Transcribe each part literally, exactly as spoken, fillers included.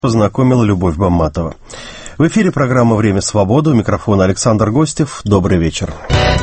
познакомила Любовь Бамматова. В эфире программа «Время свободы». У микрофона Александр Гостев. Добрый вечер.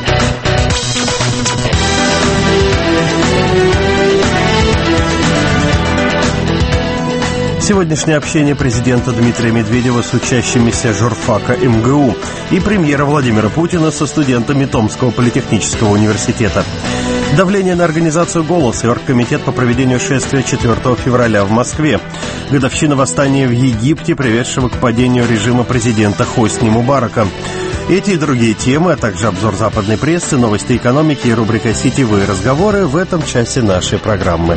Сегодняшнее общение президента Дмитрия Медведева с учащимися журфака эм гэ у и премьера Владимира Путина со студентами Томского политехнического университета. Давление на организацию «Голос» и оргкомитет по проведению шествия четвёртого февраля в Москве. Годовщина восстания в Египте, приведшего к падению режима президента Хосни Мубарака. Эти и другие темы, а также обзор западной прессы, новости экономики и рубрика «Сетевые разговоры» в этом часе нашей программы.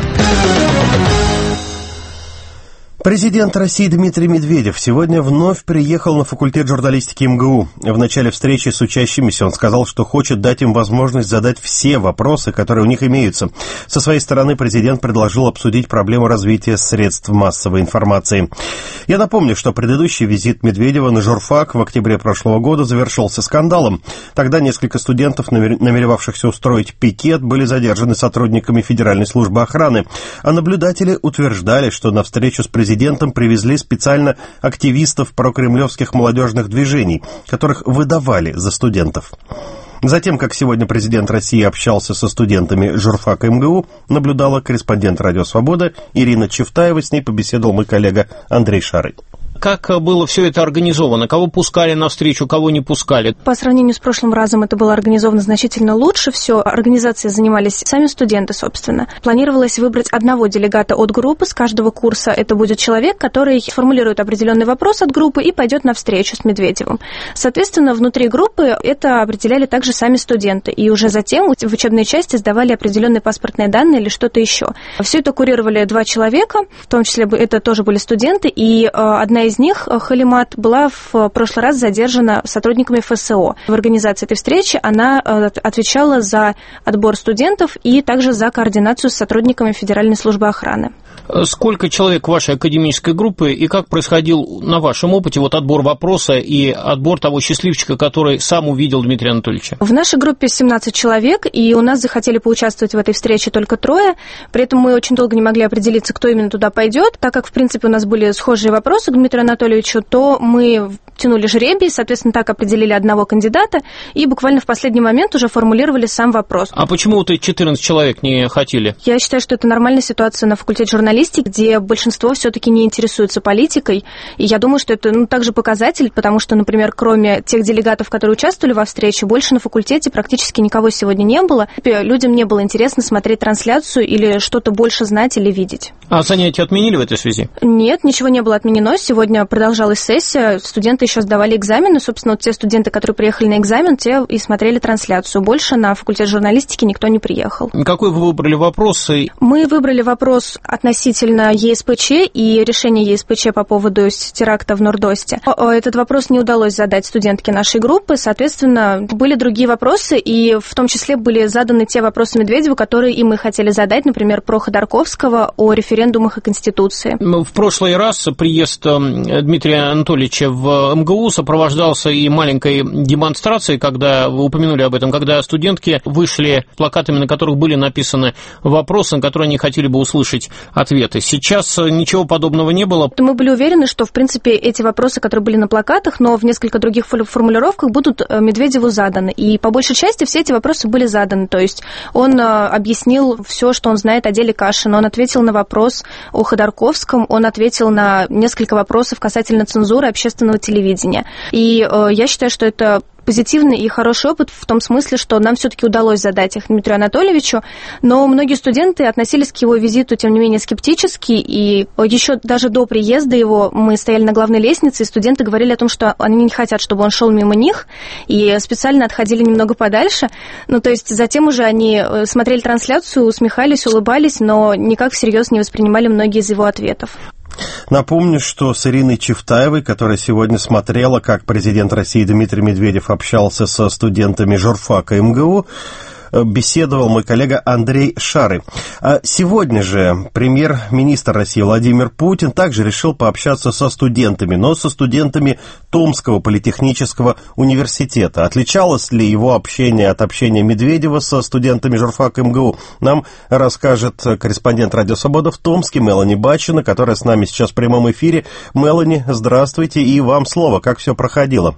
Президент России Дмитрий Медведев сегодня вновь приехал на факультет журналистики эм гэ у. В начале встречи с учащимися он сказал, что хочет дать им возможность задать все вопросы, которые у них имеются. Со своей стороны президент предложил обсудить проблему развития средств массовой информации. Я напомню, что предыдущий визит Медведева на журфак в октябре прошлого года завершился скандалом. Тогда несколько студентов, намеревавшихся устроить пикет, были задержаны сотрудниками Федеральной службы охраны, а наблюдатели утверждали, что на встречу с президентом Президентом привезли специально активистов прокремлевских молодежных движений, которых выдавали за студентов. Затем, как сегодня президент России общался со студентами журфака эм гэ у, наблюдала корреспондент «Радио Свобода» Ирина Чевтаева. С ней побеседовал мой коллега Андрей Шарый. Как было все это организовано? Кого пускали навстречу, кого не пускали? По сравнению с прошлым разом это было организовано значительно лучше. Все, организацией занимались сами студенты, собственно. Планировалось выбрать одного делегата от группы с каждого курса. Это будет человек, который сформулирует определенный вопрос от группы и пойдет на встречу с Медведевым. Соответственно, внутри группы это определяли также сами студенты. И уже затем в учебной части сдавали определенные паспортные данные или что-то еще. Все это курировали два человека, в том числе это тоже были студенты, и одна из из них, Халимат, была в прошлый раз задержана сотрудниками эф эс о. В организации этой встречи она отвечала за отбор студентов и также за координацию с сотрудниками Федеральной службы охраны. Сколько человек вашей академической группы и как происходил на вашем опыте вот отбор вопроса и отбор того счастливчика, который сам увидел Дмитрия Анатольевича? В нашей группе семнадцать человек, и у нас захотели поучаствовать в этой встрече только трое. При этом мы очень долго не могли определиться, кто именно туда пойдет. Так как, в принципе, у нас были схожие вопросы к Дмитрию Анатольевичу, то мы тянули жребий, соответственно, так определили одного кандидата и буквально в последний момент уже формулировали сам вопрос. А почему вот эти четырнадцать человек не хотели? Я считаю, что это нормальная ситуация на факультете журналистики, где большинство все-таки не интересуется политикой. И я думаю, что это ну, также показатель, потому что, например, кроме тех делегатов, которые участвовали во встрече, больше на факультете практически никого сегодня не было. Людям не было интересно смотреть трансляцию или что-то больше знать или видеть. А занятия отменили в этой связи? Нет, ничего не было отменено. Сегодня продолжалась сессия, студенты еще сдавали экзамены. Собственно, вот те студенты, которые приехали на экзамен, те и смотрели трансляцию. Больше на факультет журналистики никто не приехал. Какой вы выбрали вопрос? Мы выбрали вопрос относительно е эс пэ че и решения е эс пэ че по поводу теракта в Нордосте. Этот вопрос не удалось задать студентке нашей группы. Соответственно, были другие вопросы, и в том числе были заданы те вопросы Медведеву, которые и мы хотели задать, например, про Ходорковского, о референдумах и Конституции. В прошлый раз приезд Дмитрия Анатольевича в эм гэ у сопровождался и маленькой демонстрацией, когда вы упомянули об этом, когда студентки вышли с плакатами, на которых были написаны вопросы, на которые они хотели бы услышать ответы. Сейчас ничего подобного не было. Мы были уверены, что, в принципе, эти вопросы, которые были на плакатах, но в несколько других формулировках будут Медведеву заданы. И по большей части все эти вопросы были заданы. То есть он объяснил все, что он знает о деле Кашина, он ответил на вопрос о Ходорковском, он ответил на несколько вопросов касательно цензуры общественного телевидения. И э, я считаю, что это позитивный и хороший опыт в том смысле, что нам все-таки удалось задать их Дмитрию Анатольевичу, но многие студенты относились к его визиту, тем не менее, скептически, и еще даже до приезда его мы стояли на главной лестнице, и студенты говорили о том, что они не хотят, чтобы он шел мимо них, и специально отходили немного подальше. Ну, то есть затем уже они смотрели трансляцию, усмехались, улыбались, но никак всерьез не воспринимали многие из его ответов. Напомню, что с Ириной Чевтаевой, которая сегодня смотрела, как президент России Дмитрий Медведев общался со студентами журфака эм гэ у, беседовал мой коллега Андрей Шары. А сегодня же премьер-министр России Владимир Путин также решил пообщаться со студентами, но со студентами Томского политехнического университета. Отличалось ли его общение от общения Медведева со студентами журфака эм гэ у, нам расскажет корреспондент «Радио Свобода» в Томске Мелани Бачина, которая с нами сейчас в прямом эфире. Мелани, здравствуйте, и вам слово. Как все проходило?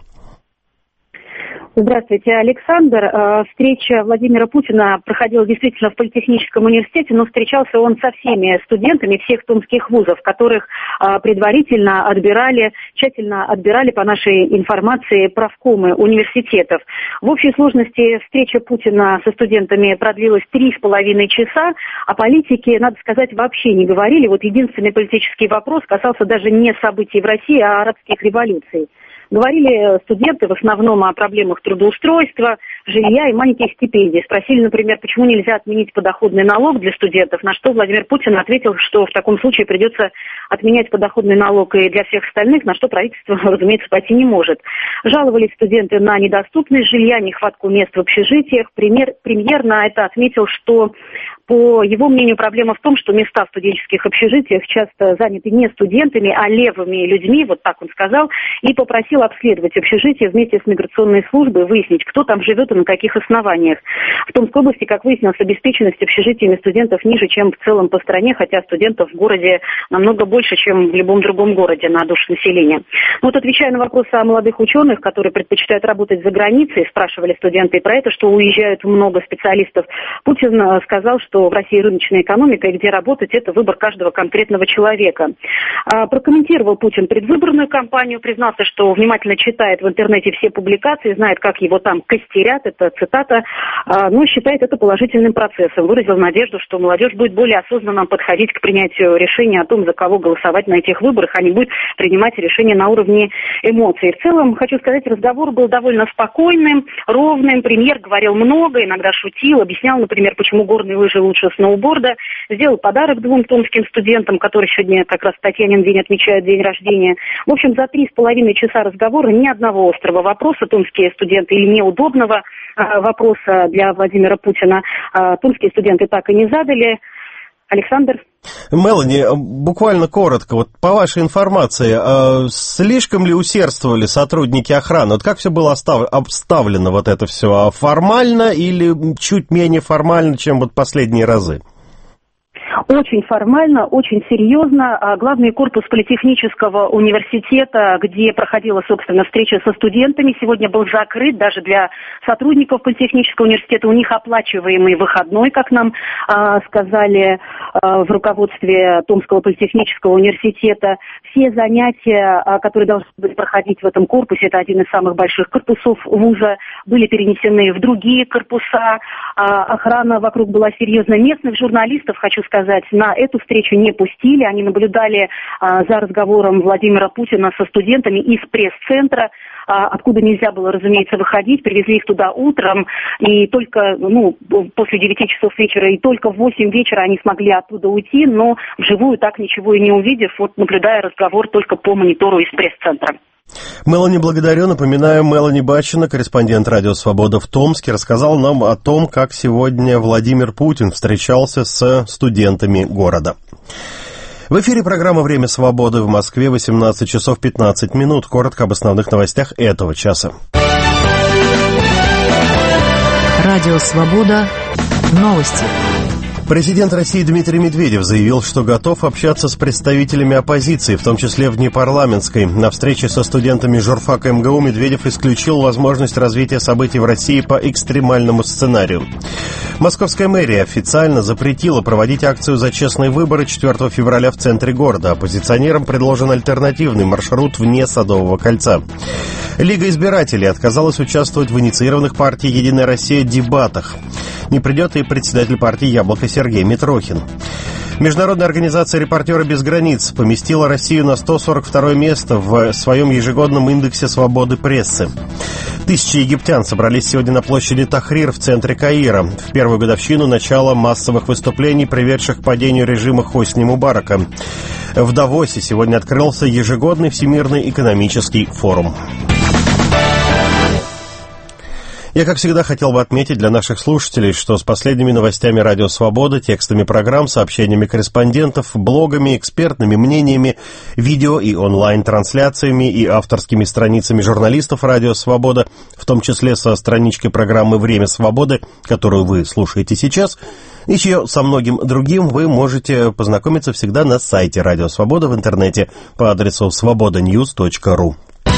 Здравствуйте, Александр. Встреча Владимира Путина проходила действительно в Политехническом университете, но встречался он со всеми студентами всех томских вузов, которых предварительно отбирали, тщательно отбирали по нашей информации правкомы университетов. В общей сложности встреча Путина со студентами продлилась три с половиной часа, о политике, надо сказать, вообще не говорили. Вот единственный политический вопрос касался даже не событий в России, а арабских революций. Говорили студенты в основном о проблемах трудоустройства, жилья и маленьких стипендий. Спросили, например, почему нельзя отменить подоходный налог для студентов, на что Владимир Путин ответил, что в таком случае придется отменять подоходный налог и для всех остальных, на что правительство, разумеется, пойти не может. Жаловались студенты на недоступность жилья, нехватку мест в общежитиях. Премьер, премьер на это отметил, что, по его мнению, проблема в том, что места в студенческих общежитиях часто заняты не студентами, а левыми людьми, вот так он сказал, и попросил обследовать общежитие вместе с миграционной службой, выяснить, кто там живет и на каких основаниях. В Томской области, как выяснилось, обеспеченность общежитиями студентов ниже, чем в целом по стране, хотя студентов в городе намного больше, чем в любом другом городе на душу населения. Вот отвечая на вопросы о молодых ученых, которые предпочитают работать за границей, спрашивали студенты и про это, что уезжают много специалистов, Путин сказал, что в России рыночная экономика, и где работать, это выбор каждого конкретного человека. А, прокомментировал Путин предвыборную кампанию, признался, что внимательно читает в интернете все публикации, знает, как его там костерят, это цитата, а, но считает это положительным процессом. Выразил надежду, что молодежь будет более осознанно подходить к принятию решения о том, за кого голосовать на этих выборах, а не будет принимать решения на уровне эмоций. В целом, хочу сказать, разговор был довольно спокойным, ровным. Премьер говорил много, иногда шутил, объяснял, например, почему горные лыжи лучше сноуборда, сделал подарок двум томским студентам, которые сегодня как раз в Татьянин день отмечают день рождения. В общем, за три с половиной часа разговора ни одного острого вопроса томские студенты или неудобного э, вопроса для Владимира Путина э, томские студенты так и не задали. Александр? Мелани, буквально коротко, вот по вашей информации, э, слишком ли усердствовали сотрудники охраны? Вот как все было остав... обставлено, вот это все, формально или чуть менее формально, чем вот последние разы? Очень формально, очень серьезно. Главный корпус Политехнического университета, где проходила, собственно, встреча со студентами, сегодня был закрыт даже для сотрудников Политехнического университета. У них оплачиваемый выходной, как нам а, сказали а, в руководстве Томского Политехнического университета. Все занятия, а, которые должны были проходить в этом корпусе, это один из самых больших корпусов вуза, были перенесены в другие корпуса. А, охрана вокруг была серьезная. Местных журналистов, хочу сказать, на эту встречу не пустили. Они наблюдали а, за разговором Владимира Путина со студентами из пресс-центра, а, откуда нельзя было, разумеется, выходить. Привезли их туда утром, и только, ну, после девяти часов вечера, и только в восемь вечера они смогли оттуда уйти, но вживую так ничего и не увидев, вот наблюдая разговор только по монитору из пресс-центра. Мелани, благодарю. Напоминаю, Мелани Бачина, корреспондент «Радио Свобода» в Томске, рассказал нам о том, как сегодня Владимир Путин встречался с студентами города. В эфире программа «Время свободы» в Москве, восемнадцать часов пятнадцать минут. Коротко об основных новостях этого часа. Радио Свобода. Новости. Президент России Дмитрий Медведев заявил, что готов общаться с представителями оппозиции, в том числе внепарламентской. На встрече со студентами журфака эм гэ у Медведев исключил возможность развития событий в России по экстремальному сценарию. Московская мэрия официально запретила проводить акцию «За честные выборы» четвёртого февраля в центре города. Оппозиционерам предложен альтернативный маршрут вне Садового кольца. Лига избирателей отказалась участвовать в инициированных партией «Единая Россия» дебатах. Не придет и председатель партии «Яблоко» Сергей Митрохин. Международная организация «Репортеры без границ» поместила Россию на сто сорок второе место в своем ежегодном индексе свободы прессы. Тысячи египтян собрались сегодня на площади Тахрир в центре Каира в первую годовщину начала массовых выступлений, приведших к падению режима Хосни Мубарака. В Давосе сегодня открылся ежегодный Всемирный экономический форум. Я, как всегда, хотел бы отметить для наших слушателей, что с последними новостями «Радио Свобода», текстами программ, сообщениями корреспондентов, блогами, экспертными мнениями, видео и онлайн-трансляциями и авторскими страницами журналистов «Радио Свобода», в том числе со страничкой программы «Время свободы», которую вы слушаете сейчас, еще со многим другим вы можете познакомиться всегда на сайте «Радио Свобода» в интернете по адресу свобода ньюс точка ру.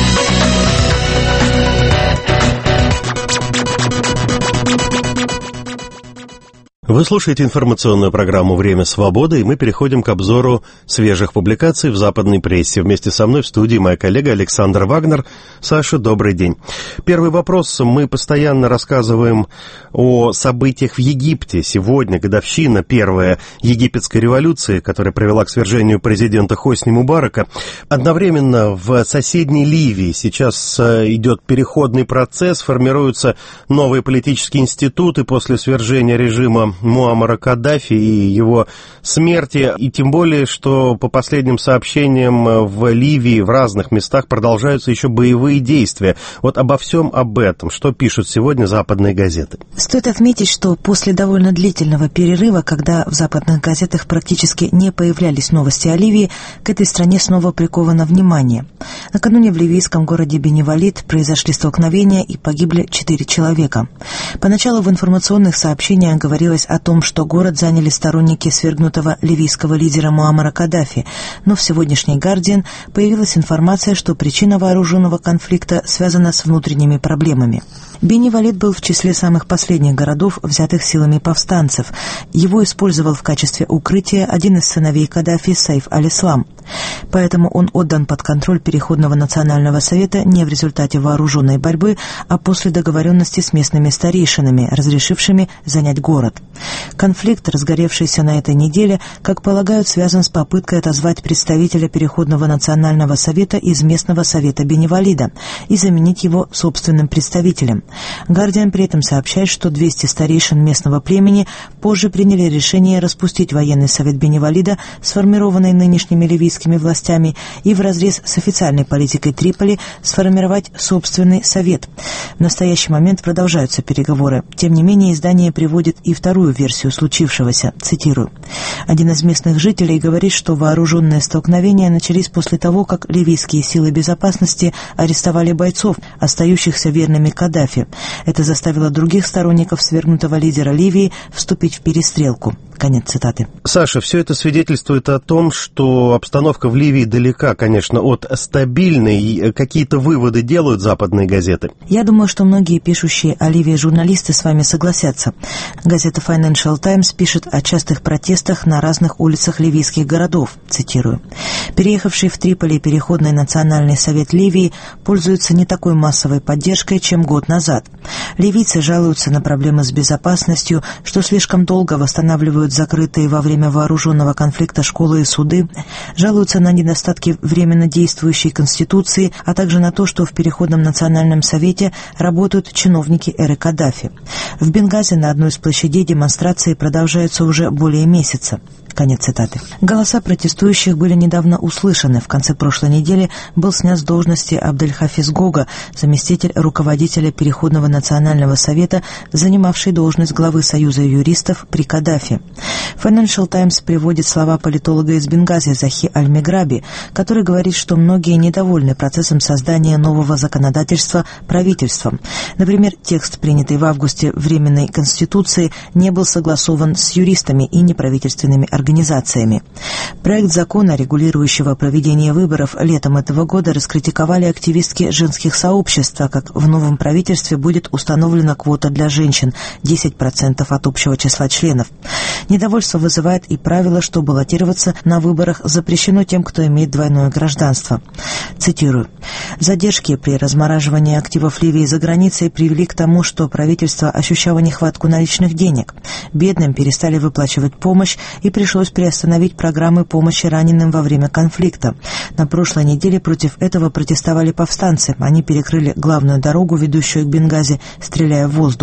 Вы слушаете информационную программу «Время свободы», и мы переходим к обзору свежих публикаций в западной прессе. Вместе со мной в студии моя коллега Александр Вагнер. Саша, добрый день. Первый вопрос. Мы постоянно рассказываем о событиях в Египте. Сегодня годовщина первой египетской революции, которая привела к свержению президента Хосни Мубарака. Одновременно в соседней Ливии сейчас идет переходный процесс, формируются новые политические институты после свержения режима Муаммара Каддафи и его смерти, и тем более, что по последним сообщениям в Ливии в разных местах продолжаются еще боевые действия. Вот обо всем об этом, что пишут сегодня западные газеты? Стоит отметить, что после довольно длительного перерыва, когда в западных газетах практически не появлялись новости о Ливии, к этой стране снова приковано внимание. Накануне в ливийском городе Бени-Валид произошли столкновения и погибли четыре человека. Поначалу в информационных сообщениях говорилось о том, что город заняли сторонники свергнутого ливийского лидера Муаммара Каддафи, но в сегодняшней «Гардиан» появилась информация, что причина вооруженного конфликта связана с внутренними проблемами. Бени-Валид был в числе самых последних городов, взятых силами повстанцев. Его использовал в качестве укрытия один из сыновей Каддафи, Сайф аль-Ислам. Поэтому он отдан под контроль Переходного национального совета не в результате вооруженной борьбы, а после договоренности с местными старейшинами, разрешившими занять город. Конфликт, разгоревшийся на этой неделе, как полагают, связан с попыткой отозвать представителя Переходного национального совета из местного совета Бени-Валида и заменить его собственным представителем. «Гардиан» при этом сообщает, что двести старейшин местного племени позже приняли решение распустить военный совет Бени-Валида, сформированный нынешними ливийскими властями, и вразрез с официальной политикой Триполи сформировать собственный совет. В настоящий момент продолжаются переговоры. Тем не менее, издание приводит и вторую версию случившегося. Цитирую. Один из местных жителей говорит, что вооруженные столкновения начались после того, как ливийские силы безопасности арестовали бойцов, остающихся верными Каддафи. Это заставило других сторонников свергнутого лидера Ливии вступить в перестрелку. Конец цитаты. Саша, все это свидетельствует о том, что обстановка в Ливии далека, конечно, от стабильной. Какие-то выводы делают западные газеты? Я думаю, что многие пишущие о Ливии журналисты с вами согласятся. Газета Financial Times пишет о частых протестах на разных улицах ливийских городов. Цитирую. «Переехавший в Триполи Переходный национальный совет Ливии пользуется не такой массовой поддержкой, чем год назад. Ливийцы жалуются на проблемы с безопасностью, что слишком долго восстанавливают закрытые во время вооруженного конфликта школы и суды, жалуются на недостатки временно действующей Конституции, а также на то, что в Переходном национальном совете работают чиновники эры Каддафи. В Бенгази на одной из площадей демонстрации продолжаются уже более месяца». Конец цитаты. Голоса протестующих были недавно услышаны. В конце прошлой недели был снят с должности Абдель-Хафиз Гога, заместитель руководителя Переходного национального совета, занимавший должность главы Союза юристов при Каддафи. Financial Times приводит слова политолога из Бенгази Захи Аль-Меграби, который говорит, что многие недовольны процессом создания нового законодательства правительством. Например, текст, принятый в августе Временной Конституции, не был согласован с юристами и неправительственными организациями. организациями. Проект закона, регулирующего проведение выборов летом этого года, раскритиковали активистки женских сообществ, так как в новом правительстве будет установлена квота для женщин – десять процентов от общего числа членов. Недовольство вызывает и правило, что баллотироваться на выборах запрещено тем, кто имеет двойное гражданство. Цитирую. «Задержки при размораживании активов Ливии за границей привели к тому, что правительство ощущало нехватку наличных денег. Бедным перестали выплачивать помощь и пришлось приостановить программы помощи раненым во время конфликта. На прошлой неделе против этого протестовали повстанцы. Они перекрыли главную дорогу, ведущую к Бенгази, стреляя в воздух».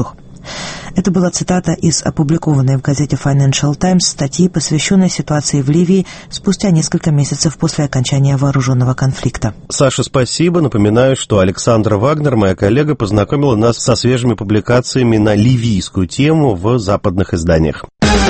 Это была цитата из опубликованной в газете Financial Times статьи, посвященной ситуации в Ливии спустя несколько месяцев после окончания вооруженного конфликта. Саша, спасибо. Напоминаю, что Александра Вагнер, моя коллега, познакомила нас со свежими публикациями на ливийскую тему в западных изданиях.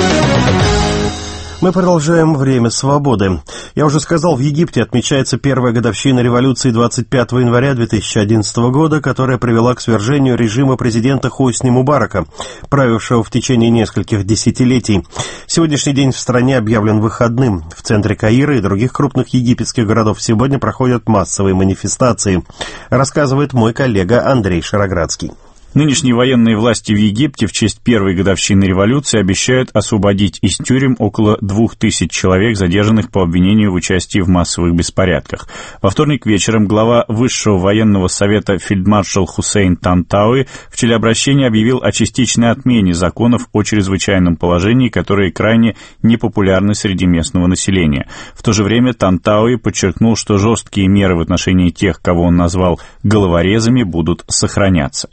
Мы продолжаем «Время свободы». Я уже сказал, в Египте отмечается первая годовщина революции двадцать пятого января две тысячи одиннадцатого года, которая привела к свержению режима президента Хосни Мубарака, правившего в течение нескольких десятилетий. Сегодняшний день в стране объявлен выходным. В центре Каира и других крупных египетских городов сегодня проходят массовые манифестации, рассказывает мой коллега Андрей Шароградский. Нынешние военные власти в Египте в честь первой годовщины революции обещают освободить из тюрем около двух тысяч человек, задержанных по обвинению в участии в массовых беспорядках. Во вторник вечером глава Высшего военного совета фельдмаршал Хусейн Тантауи в телеобращении объявил о частичной отмене законов о чрезвычайном положении, которые крайне непопулярны среди местного населения. В то же время Тантауи подчеркнул, что жесткие меры в отношении тех, кого он назвал головорезами, будут сохраняться.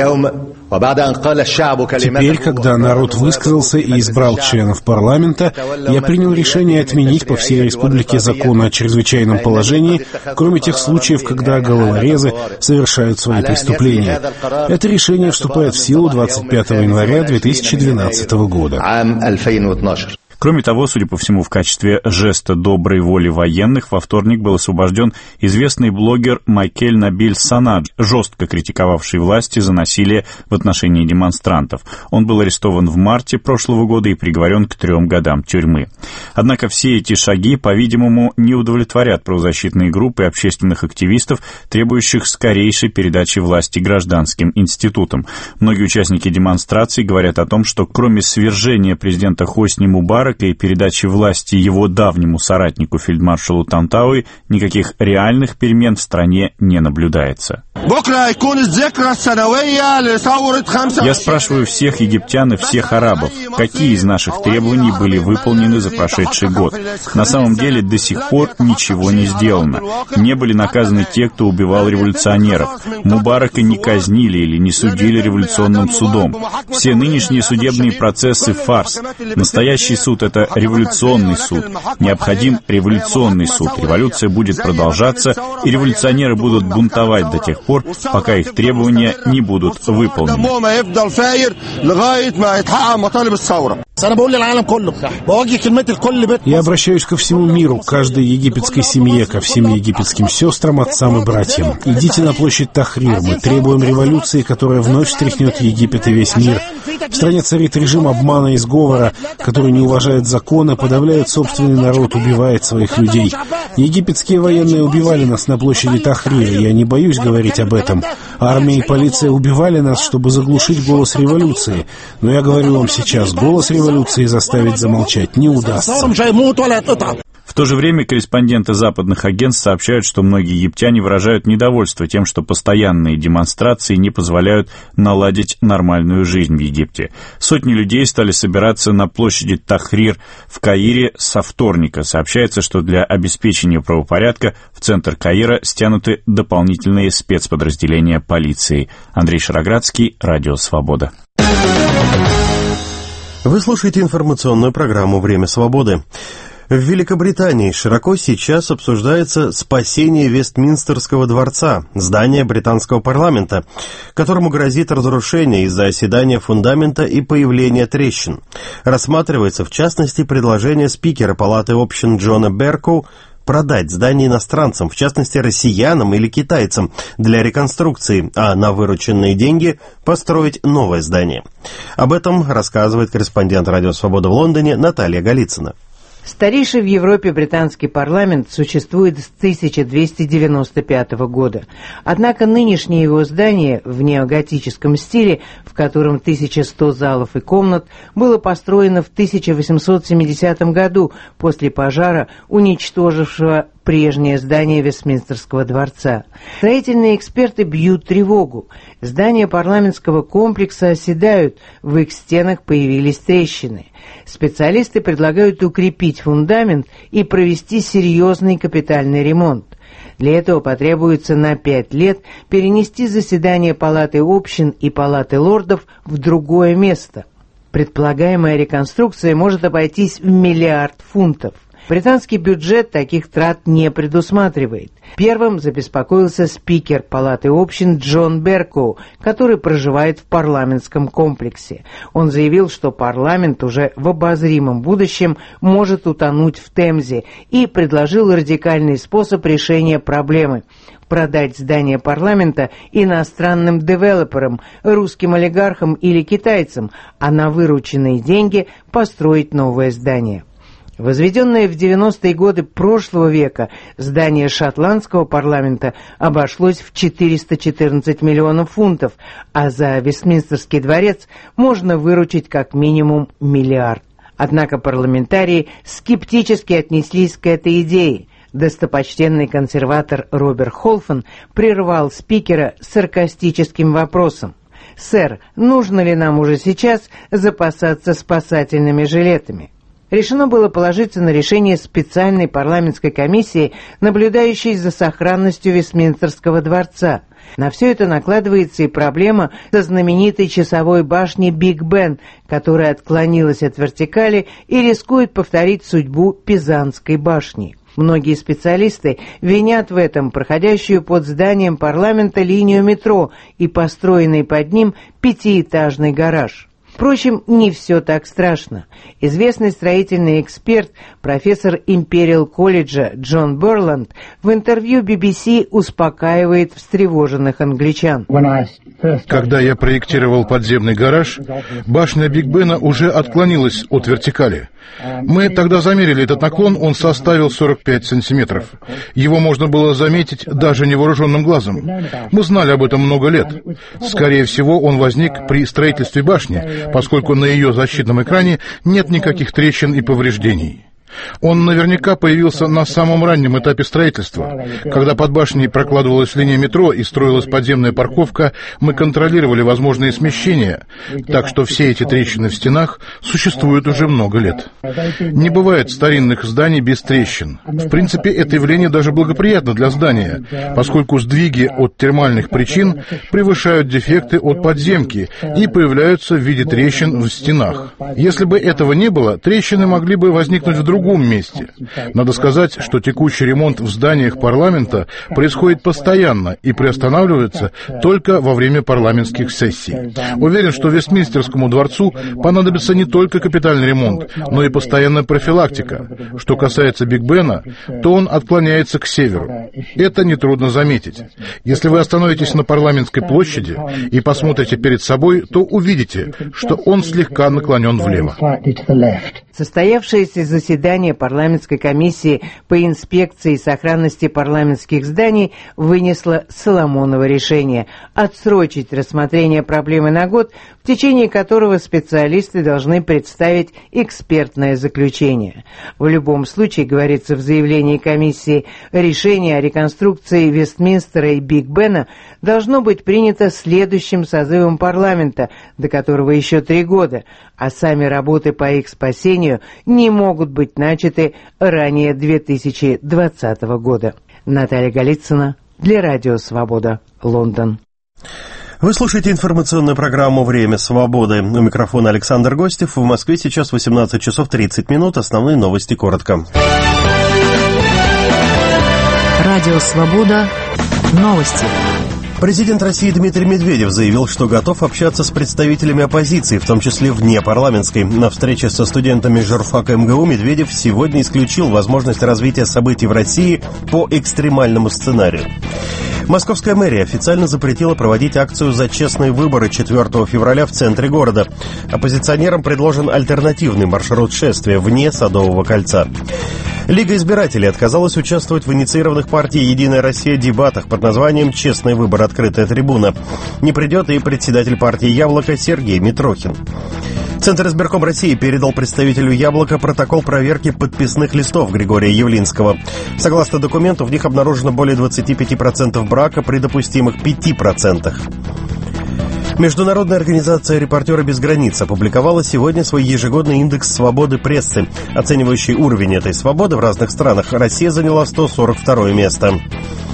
Теперь, когда народ высказался и избрал членов парламента, я принял решение отменить по всей республике закон о чрезвычайном положении, кроме тех случаев, когда головорезы совершают свои преступления. Это решение вступает в силу двадцать пятого января две тысячи двенадцатого года. Кроме того, судя по всему, в качестве жеста доброй воли военных во вторник был освобожден известный блогер Майкель Набиль Санадж, жестко критиковавший власти за насилие в отношении демонстрантов. Он был арестован в марте прошлого года и приговорен к трем годам тюрьмы. Однако все эти шаги, по-видимому, не удовлетворят правозащитные группы общественных активистов, требующих скорейшей передачи власти гражданским институтам. Многие участники демонстраций говорят о том, что кроме свержения президента Хосни Мубарака и передачи власти его давнему соратнику фельдмаршалу Тантауи никаких реальных перемен в стране не наблюдается. Я спрашиваю всех египтян и всех арабов, какие из наших требований были выполнены за прошедший год. На самом деле до сих пор ничего не сделано. Не были наказаны те, кто убивал революционеров. Мубарака не казнили или не судили революционным судом. Все нынешние судебные процессы — фарс. Настоящий суд — это революционный суд. Необходим революционный суд. Революция будет продолжаться, и революционеры будут бунтовать до тех пор, пока их требования не будут выполнены. Я обращаюсь ко всему миру, к каждой египетской семье, ко всем египетским сестрам, отцам и братьям. Идите на площадь Тахрир. Мы требуем революции, которая вновь встряхнет Египет и весь мир. В стране царит режим обмана и сговора, который не уважает законы, подавляет собственный народ, убивает своих людей. Египетские военные убивали нас на площади Тахрир, я не боюсь говорить об этом. Армия и полиция убивали нас, чтобы заглушить голос революции. Но я говорю вам сейчас, голос революции заставить замолчать не удастся. В то же время корреспонденты западных агентств сообщают, что многие египтяне выражают недовольство тем, что постоянные демонстрации не позволяют наладить нормальную жизнь в Египте. Сотни людей стали собираться на площади Тахрир в Каире со вторника. Сообщается, что для обеспечения правопорядка в центр Каира стянуты дополнительные спецподразделения полиции. Андрей Шароградский, Радио Свобода. Вы слушаете информационную программу «Время свободы». В Великобритании широко сейчас обсуждается спасение Вестминстерского дворца, здания британского парламента, которому грозит разрушение из-за оседания фундамента и появления трещин. Рассматривается, в частности, предложение спикера Палаты общин Джона Беркоу продать здание иностранцам, в частности россиянам или китайцам, для реконструкции, а на вырученные деньги построить новое здание. Об этом рассказывает корреспондент «Радио Свобода» в Лондоне Наталья Голицына. Старейший в Европе британский парламент существует с тысяча двести девяносто пятого года. Однако нынешнее его здание в неоготическом стиле, в котором тысяча сто залов и комнат, было построено в тысяча восемьсот семидесятом году после пожара, уничтожившего прежнее здание Вестминстерского дворца. Строительные эксперты бьют тревогу. Здания парламентского комплекса оседают, в их стенах появились трещины. Специалисты предлагают укрепить фундамент и провести серьезный капитальный ремонт. Для этого потребуется на пять лет перенести заседание Палаты общин и Палаты лордов в другое место. Предполагаемая реконструкция может обойтись в миллиард фунтов. Британский бюджет таких трат не предусматривает. Первым забеспокоился спикер Палаты общин Джон Беркоу, который проживает в парламентском комплексе. Он заявил, что парламент уже в обозримом будущем может утонуть в Темзе, и предложил радикальный способ решения проблемы – продать здание парламента иностранным девелоперам, русским олигархам или китайцам, а на вырученные деньги построить новое здание. Возведенное в девяностые годы прошлого века здание шотландского парламента обошлось в четыреста четырнадцать миллионов фунтов, а за Вестминстерский дворец можно выручить как минимум миллиард. Однако парламентарии скептически отнеслись к этой идее. Достопочтенный консерватор Роберт Холфен прервал спикера саркастическим вопросом: «Сэр, нужно ли нам уже сейчас запасаться спасательными жилетами?» Решено было положиться на решение специальной парламентской комиссии, наблюдающей за сохранностью Вестминстерского дворца. На все это накладывается и проблема со знаменитой часовой башней Биг Бен, которая отклонилась от вертикали и рискует повторить судьбу Пизанской башни. Многие специалисты винят в этом проходящую под зданием парламента линию метро и построенный под ним пятиэтажный гараж. Впрочем, не все так страшно. Известный строительный эксперт, профессор Империал колледжа Джон Берланд в интервью би би си успокаивает встревоженных англичан. Когда я проектировал подземный гараж, башня Биг Бена уже отклонилась от вертикали. Мы тогда замерили этот наклон, он составил сорок пять сантиметров. Его можно было заметить даже невооруженным глазом. Мы знали об этом много лет. Скорее всего, он возник при строительстве башни, поскольку на ее защитном экране нет никаких трещин и повреждений. Он наверняка появился на самом раннем этапе строительства. Когда под башней прокладывалась линия метро и строилась подземная парковка, мы контролировали возможные смещения, так что все эти трещины в стенах существуют уже много лет. Не бывает старинных зданий без трещин. В принципе, это явление даже благоприятно для здания, поскольку сдвиги от термальных причин превышают дефекты от подземки и появляются в виде трещин в стенах. Если бы этого не было, трещины могли бы возникнуть в другом В другом месте. Надо сказать, что текущий ремонт в зданиях парламента происходит постоянно и приостанавливается только во время парламентских сессий. Уверен, что Вестминстерскому дворцу понадобится не только капитальный ремонт, но и постоянная профилактика. Что касается Биг Бена, то он отклоняется к северу. Это нетрудно заметить. Если вы остановитесь на парламентской площади и посмотрите перед собой, то увидите, что он слегка наклонен влево. Состоявшееся заседание парламентской комиссии по инспекции и сохранности парламентских зданий вынесло Соломоново решение отсрочить рассмотрение проблемы на год, в течение которого специалисты должны представить экспертное заключение. В любом случае, говорится в заявлении комиссии, решение о реконструкции Вестминстера и Биг Бена должно быть принято следующим созывом парламента, до которого еще три года, а сами работы по их спасению не могут быть начаты ранее две тысячи двадцатого года. Наталья Голицына для Радио Свобода, Лондон. Вы слушаете информационную программу «Время свободы». У микрофона Александр Гостев. В Москве сейчас восемнадцать часов тридцать минут. Основные новости коротко. Радио Свобода. Новости. Президент России Дмитрий Медведев заявил, что готов общаться с представителями оппозиции, в том числе вне парламентской. На встрече со студентами журфака эм гэ у Медведев сегодня исключил возможность развития событий в России по экстремальному сценарию. Московская мэрия официально запретила проводить акцию «За честные выборы» четвёртого февраля в центре города. Оппозиционерам предложен альтернативный маршрут шествия вне Садового кольца. Лига избирателей отказалась участвовать в инициированных партией «Единая Россия» дебатах под названием «Честный выбор. Открытая трибуна». Не придет и председатель партии «Яблоко» Сергей Митрохин. Центр избирком России передал представителю «Яблока» протокол проверки подписных листов Григория Явлинского. Согласно документу, в них обнаружено более двадцать пять процентов брака при допустимых пяти процентах. Международная организация «Репортеры без границ» опубликовала сегодня свой ежегодный индекс свободы прессы. Оценивающий уровень этой свободы в разных странах, Россия заняла сто сорок второе место.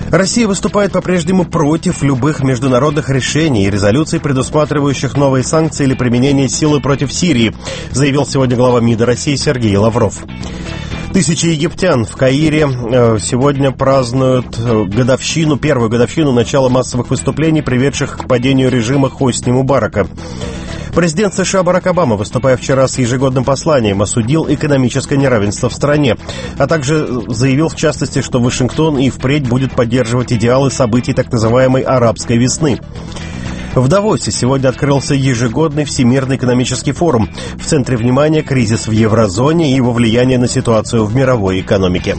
Россия выступает по-прежнему против любых международных решений и резолюций, предусматривающих новые санкции или применение силы против Сирии, заявил сегодня глава МИДа России Сергей Лавров. Тысячи египтян в Каире сегодня празднуют годовщину, первую годовщину начала массовых выступлений, приведших к падению режима Хосни Мубарака. Президент США Барак Обама, выступая вчера с ежегодным посланием, осудил экономическое неравенство в стране, а также заявил, в частности, что Вашингтон и впредь будет поддерживать идеалы событий так называемой «арабской весны». В Давосе сегодня открылся ежегодный Всемирный экономический форум. В центре внимания кризис в еврозоне и его влияние на ситуацию в мировой экономике.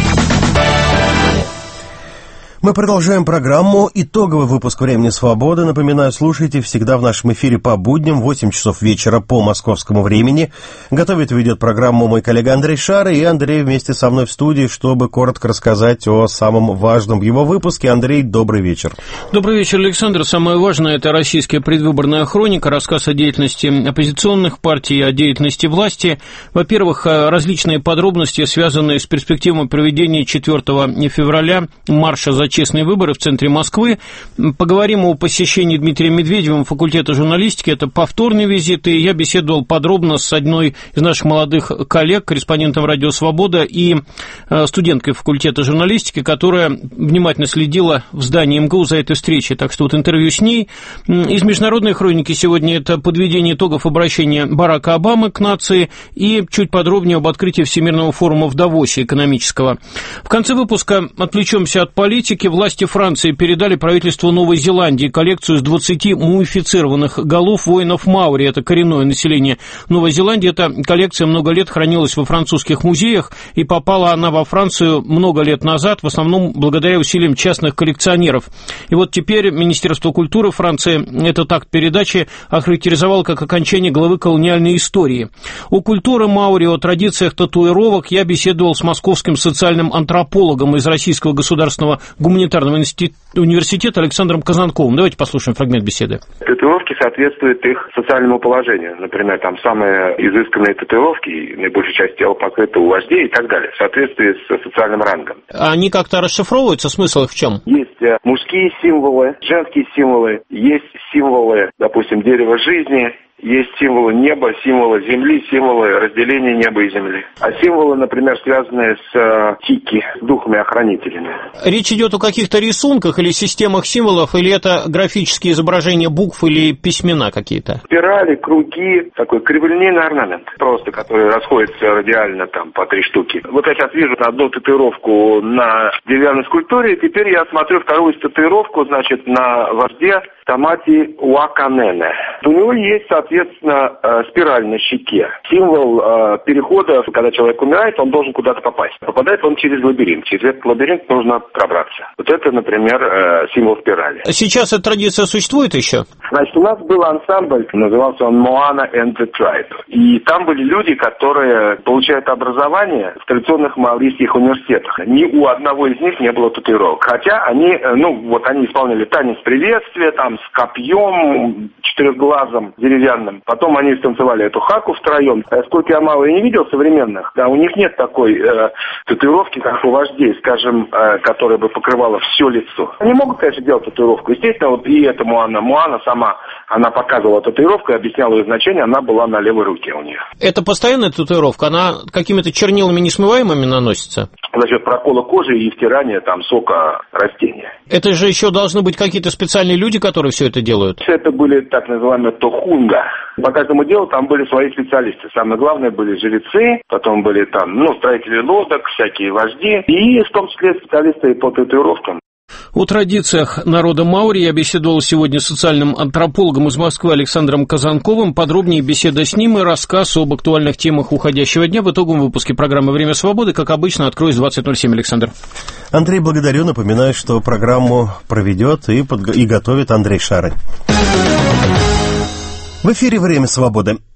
Мы продолжаем программу. Итоговый выпуск «Времени свободы». Напоминаю, слушайте всегда в нашем эфире по будням в восемь часов вечера по московскому времени. Готовит и ведет программу мой коллега Андрей Шар, и Андрей вместе со мной в студии, чтобы коротко рассказать о самом важном в его выпуске. Андрей, добрый вечер. Добрый вечер, Александр. Самое важное – это российская предвыборная хроника, рассказ о деятельности оппозиционных партий, о деятельности власти. Во-первых, различные подробности, связанные с перспективой проведения четвёртого февраля марша за честные выборы в центре Москвы. Поговорим о посещении Дмитрием Медведевым факультета журналистики. Это повторный визит, и я беседовал подробно с одной из наших молодых коллег, корреспондентом «Радио Свобода» и студенткой факультета журналистики, которая внимательно следила в здании МГУ за этой встречей. Так что вот интервью с ней. Из международной хроники сегодня это подведение итогов обращения Барака Обамы к нации и чуть подробнее об открытии Всемирного форума в Давосе экономического. В конце выпуска отвлечемся от политики. Власти Франции передали правительству Новой Зеландии коллекцию из двадцати мумифицированных голов воинов Маори. Это коренное население Новой Зеландии. Эта коллекция много лет хранилась во французских музеях, и попала она во Францию много лет назад, в основном благодаря усилиям частных коллекционеров. И вот теперь Министерство культуры Франции этот акт передачи охарактеризовало как окончание главы колониальной истории. О культуре Маори, о традициях татуировок я беседовал с московским социальным антропологом из Российского государственного гуманитарного университета Александром Казанковым. Давайте послушаем фрагмент беседы. Татуировки соответствуют их социальному положению. Например, там самые изысканные татуировки, наибольшая часть тела покрыта у вождей и так далее, в соответствии с социальным рангом. Они как-то расшифровываются? Смысл их в чем? Есть мужские символы, женские символы, есть символы, допустим, дерева жизни, есть символы неба, символы земли, символы разделения неба и земли. А символы, например, связанные с э, тики, с духами-охранителями. Речь идет о каких-то рисунках или системах символов, или это графические изображения букв или письмена какие-то? Спирали, круги, такой криволинейный орнамент, просто который расходится радиально там по три штуки. Вот я сейчас вижу одну татуировку на деревянной скульптуре, и теперь я смотрю вторую татуировку, значит, на вожде Тамати Уаканене. У него есть, соответственно, спираль на щеке. Символ э, перехода, когда человек умирает, он должен куда-то попасть. Попадает он через лабиринт. Через этот лабиринт нужно пробраться. Вот это, например, э, символ спирали. Сейчас эта традиция существует еще? Значит, у нас был ансамбль, назывался он Moana and the Tribe. И там были люди, которые получают образование в традиционных маорийских университетах. Ни у одного из них не было татуировок. Хотя они, ну, вот они исполняли танец приветствия, там, с копьем четырехглазым деревянным. Потом они станцевали эту хаку втроем. Сколько я мало не видел современных, да, у них нет такой э, татуировки, как у вождей, скажем, э, которая бы покрывала все лицо. Они могут, конечно, делать татуировку. Естественно, вот и эта Моана. Моана сама, она показывала татуировку и объясняла ее значение, она была на левой руке у них. Это постоянная татуировка? Она какими-то чернилами несмываемыми наносится? За счет прокола кожи и втирания там сока растения. Это же еще должны быть какие-то специальные люди, которые все это делают? Это были так называемые тохунга. По каждому делу там были свои специалисты. Самое главное были жрецы, потом были там, ну, строители лодок, всякие вожди, и в том числе специалисты по татуировкам. О традициях народа Маори я беседовал сегодня с социальным антропологом из Москвы Александром Казанковым. Подробнее беседа с ним и рассказ об актуальных темах уходящего дня в итоговом выпуске программы «Время свободы», как обычно, открою с двадцать ноль семь, Александр. Андрей, благодарю. Напоминаю, что программу проведет и, подго- и готовит Андрей Шарань. В эфире «Время свободы».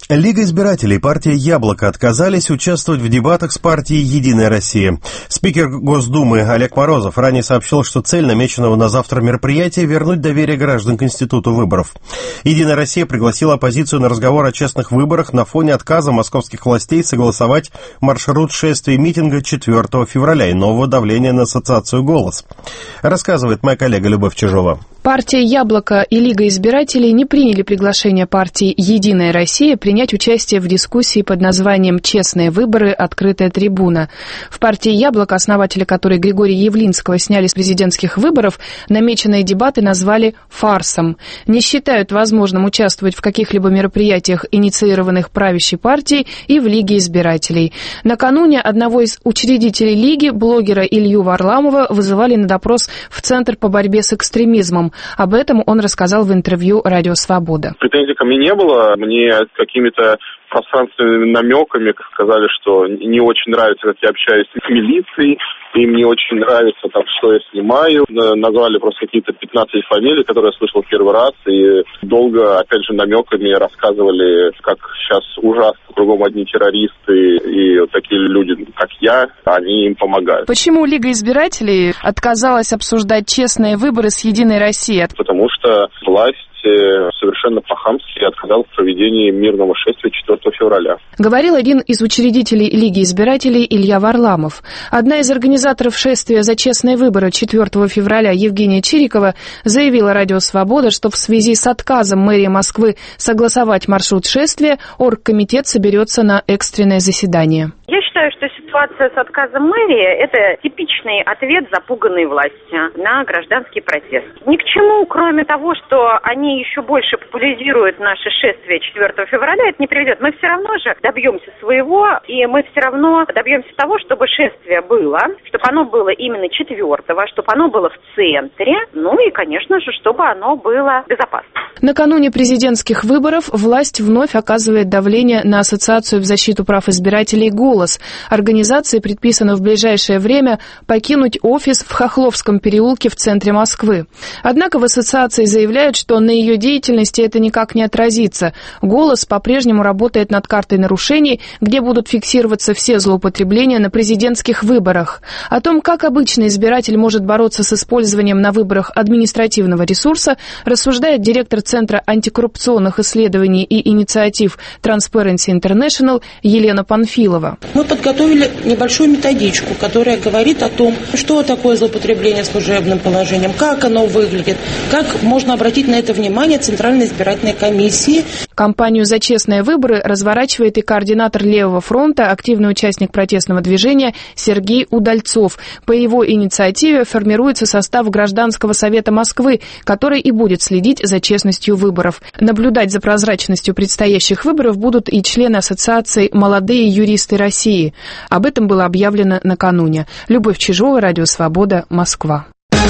Лига избирателей и партия «Яблоко» отказались участвовать в дебатах с партией «Единая Россия». Спикер Госдумы Олег Морозов ранее сообщил, что цель намеченного на завтра мероприятия – вернуть доверие граждан к институту выборов. «Единая Россия» пригласила оппозицию на разговор о честных выборах на фоне отказа московских властей согласовать маршрут шествия митинга четвёртого февраля и нового давления на ассоциацию «Голос». Рассказывает моя коллега Любовь Чижова. Партия «Яблоко» и Лига избирателей не приняли приглашение партии «Единая Россия» принять участие в дискуссии под названием «Честные выборы. Открытая трибуна». В партии «Яблоко», основатели которой Григория Явлинского сняли с президентских выборов, намеченные дебаты назвали фарсом. Не считают возможным участвовать в каких-либо мероприятиях, инициированных правящей партией, и в Лиге избирателей. Накануне одного из учредителей Лиги, блогера Илью Варламова, вызывали на допрос в Центр по борьбе с экстремизмом. Об этом он рассказал в интервью «Радио Свобода». Претензий ко мне не было. Мне какими-то пространственными намеками сказали, что не очень нравится, как я общаюсь с милицией, им не очень нравится, там, что я снимаю. Назвали просто какие-то пятнадцать фамилий, которые я слышал первый раз, и долго, опять же, намеками рассказывали, как сейчас ужасно, кругом одни террористы, и вот такие люди, как я, они им помогают. Почему Лига избирателей отказалась обсуждать честные выборы с «Единой Россией»? Потому что власть совершенно по-хамски отказал в проведении мирного шествия четвёртого февраля. Говорил один из учредителей Лиги избирателей Илья Варламов. Одна из организаторов шествия за честные выборы четвёртого февраля, Евгения Чирикова, заявила «Радио Свобода», что в связи с отказом мэрии Москвы согласовать маршрут шествия, оргкомитет соберется на экстренное заседание. Я считаю, что ситуация с отказом мэрии – это типичный ответ запуганной власти на гражданский протест. Ни к чему, кроме того, что они еще больше популяризируют наше шествие четвёртого февраля, это не приведет. Мы все равно же добьемся своего, и мы все равно добьемся того, чтобы шествие было, чтобы оно было именно четвёртого, чтобы оно было в центре, ну и, конечно же, чтобы оно было безопасно. Накануне президентских выборов власть вновь оказывает давление на Ассоциацию в защиту прав избирателей «Голос». Организации предписано в ближайшее время покинуть офис в Хохловском переулке в центре Москвы. Однако в ассоциации заявляют, что на ее деятельности это никак не отразится. «Голос» по-прежнему работает над картой нарушений, где будут фиксироваться все злоупотребления на президентских выборах. О том, как обычный избиратель может бороться с использованием на выборах административного ресурса, рассуждает директор Центра антикоррупционных исследований и инициатив Transparency International Елена Панфилова. Мы подготовили небольшую методичку, которая говорит о том, что такое злоупотребление служебным положением, как оно выглядит, как можно обратить на это внимание Центральной избирательной комиссии. Кампанию «За честные выборы» разворачивает и координатор Левого фронта, активный участник протестного движения Сергей Удальцов. По его инициативе формируется состав Гражданского совета Москвы, который и будет следить за честностью выборов. Наблюдать за прозрачностью предстоящих выборов будут и члены ассоциации «Молодые юристы России». Об этом было объявлено накануне. Любовь Чижова, Радио Свобода, Москва.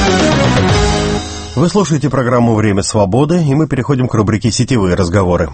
Вы слушаете программу «Время свободы», и мы переходим к рубрике «Сетевые разговоры».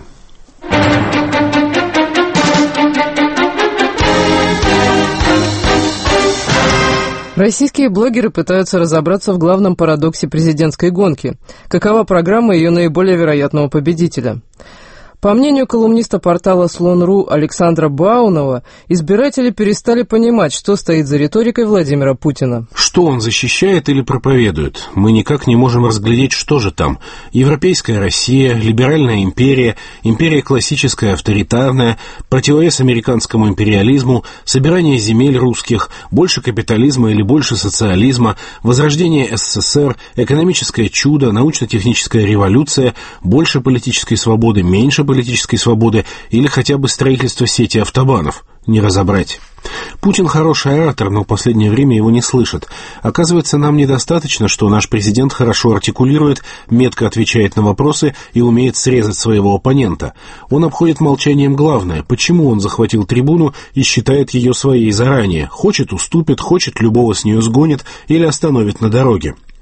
Российские блогеры пытаются разобраться в главном парадоксе президентской гонки. Какова программа ее наиболее вероятного победителя? По мнению колумниста портала Слон.ру Александра Баунова, избиратели перестали понимать, что стоит за риторикой Владимира Путина. Что он защищает или проповедует? Мы никак не можем разглядеть, что же там. Европейская Россия, либеральная империя, империя классическая, авторитарная, противовес американскому империализму, собирание земель русских, больше капитализма или больше социализма, возрождение СССР, экономическое чудо, научно-техническая революция, больше политической свободы, меньше политической свободы или хотя бы строительство сети автобанов. Не разобрать. Путин хороший оратор, но в последнее время его не слышат. Оказывается, нам недостаточно, что наш президент хорошо артикулирует, метко отвечает на вопросы и умеет срезать своего оппонента. Он обходит молчанием главное, почему он захватил трибуну и считает ее своей заранее. Хочет — уступит, хочет — любого с нее сгонит или остановит на дороге.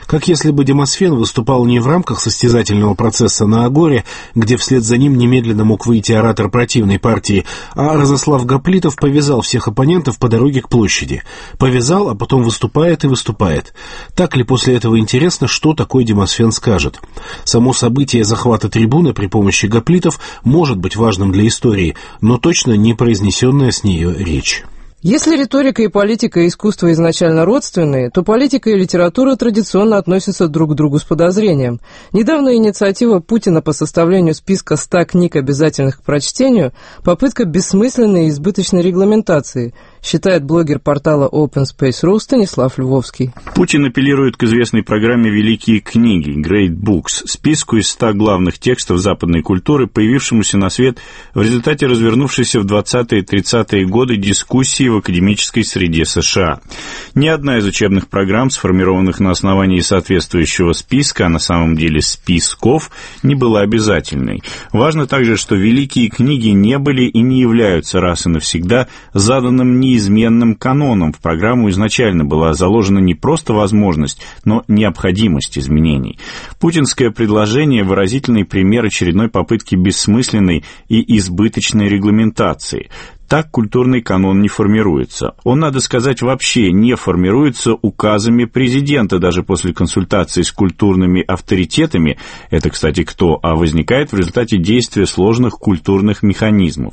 Как если бы Демосфен выступал не в рамках состязательного процесса на Агоре, где вслед за ним немедленно мог выйти оратор противной партии, а Разослав Гоплитов повязал всех оппонентов по дороге к площади. Повязал, а потом выступает и выступает. Так ли после этого интересно, что такой Демосфен скажет? Само событие захвата трибуны при помощи Гоплитов может быть важным для истории, но точно не произнесенная с нее речь. Если риторика и политика и искусство изначально родственные, то политика и литература традиционно относятся друг к другу с подозрением. Недавняя инициатива Путина по составлению списка ста книг, обязательных к прочтению, попытка бессмысленной и избыточной регламентации, считает блогер портала Open Space точка ру Станислав Львовский. Путин апеллирует к известной программе «Великие книги» Great Books, списку из ста главных текстов западной культуры, появившемуся на свет в результате развернувшейся в двадцатые-тридцатые годы дискуссии в академической среде США. Ни одна из учебных программ, сформированных на основании соответствующего списка, а на самом деле списков, не была обязательной. Важно также, что великие книги не были и не являются раз и навсегда заданным неизменным каноном. В программу изначально была заложена не просто возможность, но необходимость изменений. Путинское предложение – выразительный пример очередной попытки бессмысленной и избыточной регламентации. Так культурный канон не формируется. Он, надо сказать, вообще не формируется указами президента, даже после консультации с культурными авторитетами. Это, кстати, кто? А возникает в результате действия сложных культурных механизмов.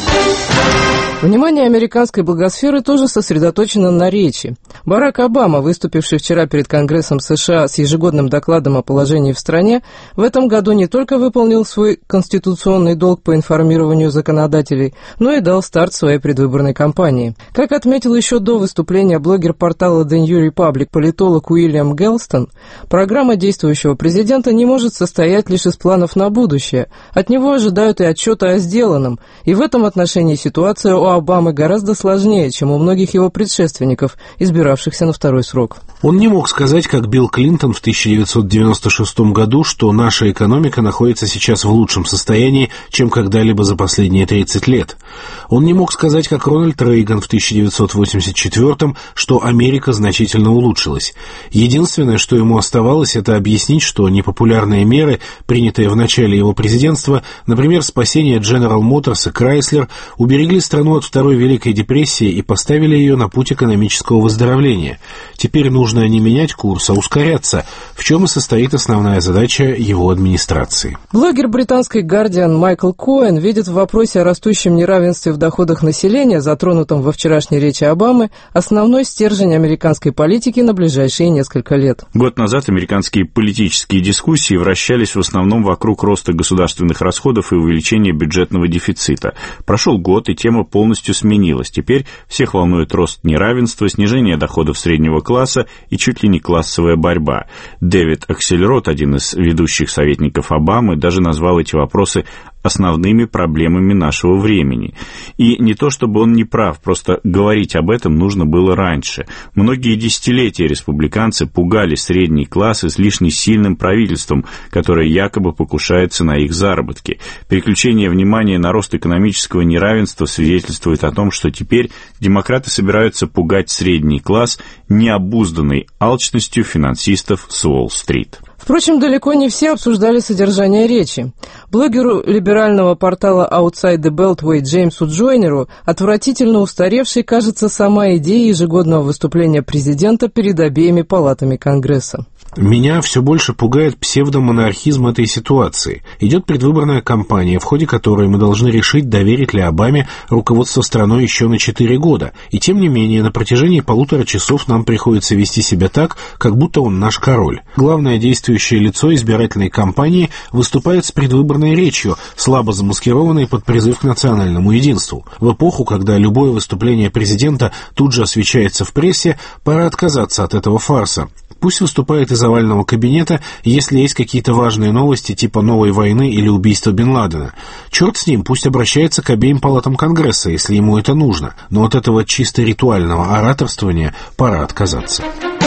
Внимание американской благосферы тоже сосредоточено на речи. Барак Обама, выступивший вчера перед Конгрессом США с ежегодным докладом о положении в стране, в этом году не только выполнил свой конституционный долг по информированию законодателей, но и дал старт своей предвыборной кампании. Как отметил еще до выступления блогер портала The New Republic политолог Уильям Гелстон, программа действующего президента не может состоять лишь из планов на будущее. От него ожидают и отчета о сделанном, и в этом отношении ситуация у Обамы гораздо сложнее, чем у многих его предшественников, избиравшихся на второй срок. Он не мог сказать, как Билл Клинтон в тысяча девятьсот девяносто шестом году, что наша экономика находится сейчас в лучшем состоянии, чем когда-либо за последние тридцать лет. Он не мог сказать, как Рональд Рейган в тысяча девятьсот восемьдесят четвёртом, что Америка значительно улучшилась. Единственное, что ему оставалось, это объяснить, что непопулярные меры, принятые в начале его президентства, например, спасение General Motors и Chrysler, уберегли страну от Второй Великой депрессии и поставили ее на путь экономического выздоровления. Теперь нужно не менять курс, а ускоряться, в чем и состоит основная задача его администрации. Блогер британской «Гардиан» Майкл Коэн видит в вопросе о растущем неравенстве в доходах населения, затронутом во вчерашней речи Обамы, основной стержень американской политики на ближайшие несколько лет. Год назад американские политические дискуссии вращались в основном вокруг роста государственных расходов и увеличения бюджетного дефицита. Прошел год, и тема полностью сменилась. Теперь всех волнует рост неравенства, снижение доходов среднего класса и чуть ли не классовая борьба. Дэвид Аксельрод, один из ведущих советников Обамы, даже назвал эти вопросы основными проблемами нашего времени. И не то чтобы он не прав, просто говорить об этом нужно было раньше. Многие десятилетия республиканцы пугали средний класс излишне сильным правительством, которое якобы покушается на их заработки. Переключение внимания на рост экономического неравенства свидетельствует о том, что теперь демократы собираются пугать средний класс необузданной алчностью финансистов с Уолл-стрит. Впрочем, далеко не все обсуждали содержание речи. Блогеру либерального портала Outside the Beltway Джеймсу Джойнеру отвратительно устаревшей кажется сама идея ежегодного выступления президента перед обеими палатами Конгресса. Меня все больше пугает псевдомонархизм этой ситуации. Идет предвыборная кампания, в ходе которой мы должны решить, доверить ли Обаме руководство страной еще на четыре года. И тем не менее, на протяжении полутора часов нам приходится вести себя так, как будто он наш король. Главное действующее лицо избирательной кампании выступает с предвыборной речью, слабо замаскированной под призыв к национальному единству. В эпоху, когда любое выступление президента тут же освещается в прессе, пора отказаться от этого фарса. Пусть выступает из овального кабинета, если есть какие-то важные новости типа новой войны или убийства Бен Ладена. Черт с ним, пусть обращается к обеим палатам Конгресса, если ему это нужно. Но от этого чисто ритуального ораторствования пора отказаться.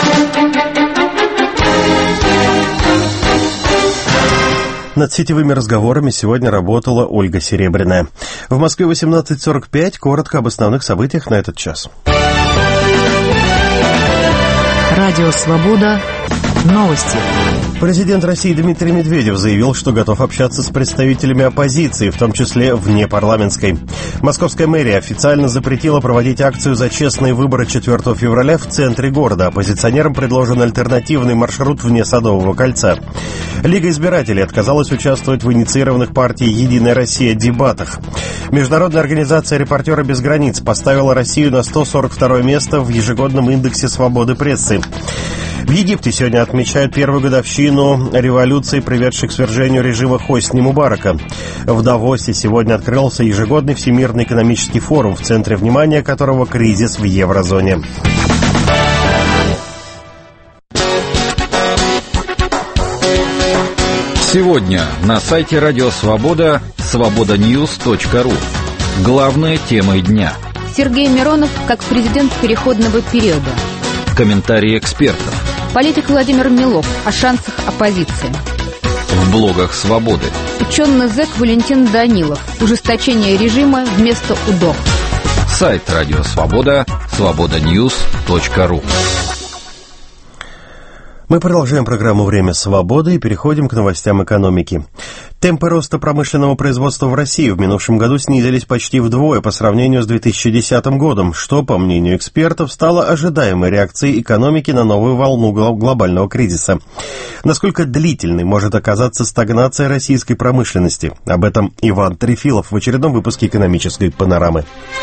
Над сетевыми разговорами сегодня работала Ольга Серебряная. В Москве восемнадцать сорок пять. Коротко об основных событиях на этот час. Радио «Свобода», Новости. Президент России Дмитрий Медведев заявил, что готов общаться с представителями оппозиции, в том числе внепарламентской. Московская мэрия официально запретила проводить акцию за честные выборы четвёртого февраля в центре города. Оппозиционерам предложен альтернативный маршрут вне Садового кольца. Лига избирателей отказалась участвовать в инициированных партией «Единая Россия» дебатах. Международная организация «Репортеры без границ» поставила Россию на сто сорок второе место в ежегодном индексе свободы прессы. В Египте сегодня отмечают первую годовщину революции, приведшей к свержению режима Хосни Мубарака. В Давосе сегодня открылся ежегодный Всемирный экономический форум, в центре внимания которого кризис в еврозоне. Сегодня на сайте Радио Свобода свобода ньюс точка ру. Главная тема дня. Сергей Миронов как президент переходного периода. Комментарии экспертов. Политик Владимир Милов о шансах оппозиции. В блогах «Свободы». Ученый зэк Валентин Данилов. Ужесточение режима вместо УДО. Сайт Радио Свобода свобода ньюс точка ру. Мы продолжаем программу «Время свободы» и переходим к новостям экономики. Темпы роста промышленного производства в России в минувшем году снизились почти вдвое по сравнению с две тысячи десятым годом, что, по мнению экспертов, стало ожидаемой реакцией экономики на новую волну глобального кризиса. Насколько длительной может оказаться стагнация российской промышленности? Об этом Иван Трефилов в очередном выпуске «Экономической панорамы».